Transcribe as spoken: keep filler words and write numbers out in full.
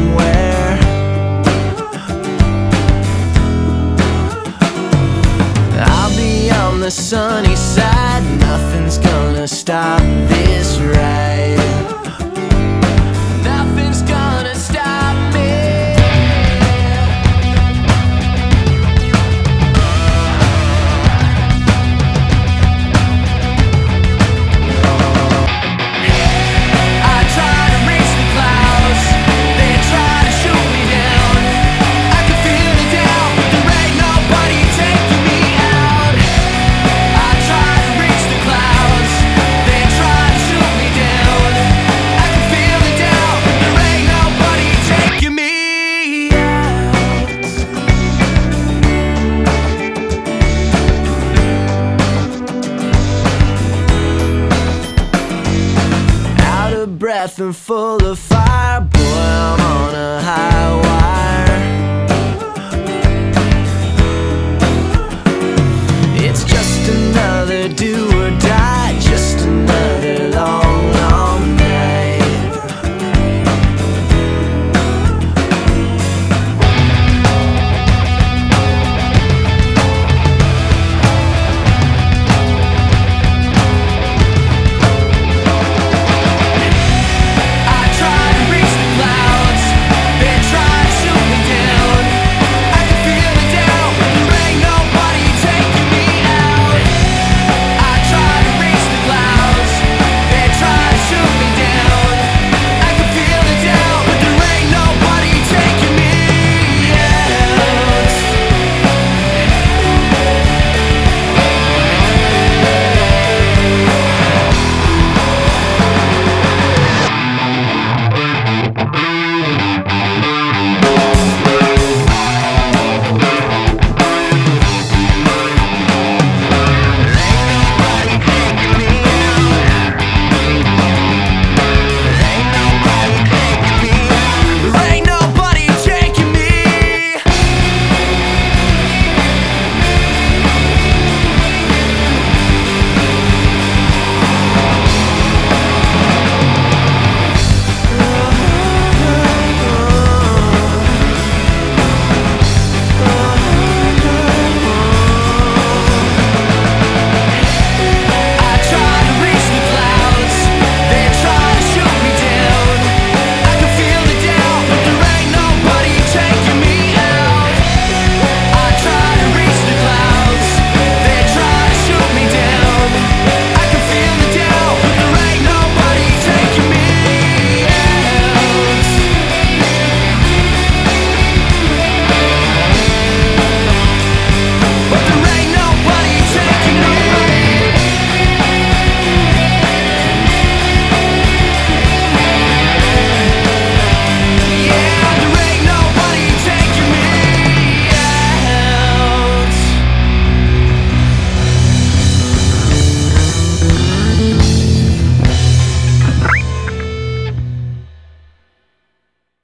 somewhere. I'll be on the sunny side, nothing's gonna stop this ride. Nothing's gonna stop me. I try to reach the clouds, they try to shoot me down. I can feel the doubt, there ain't nobody taking me out. I try to reach the clouds, they try to shoot me down. I can feel the doubt, there ain't nobody taking me out. Out of breath and full of fire,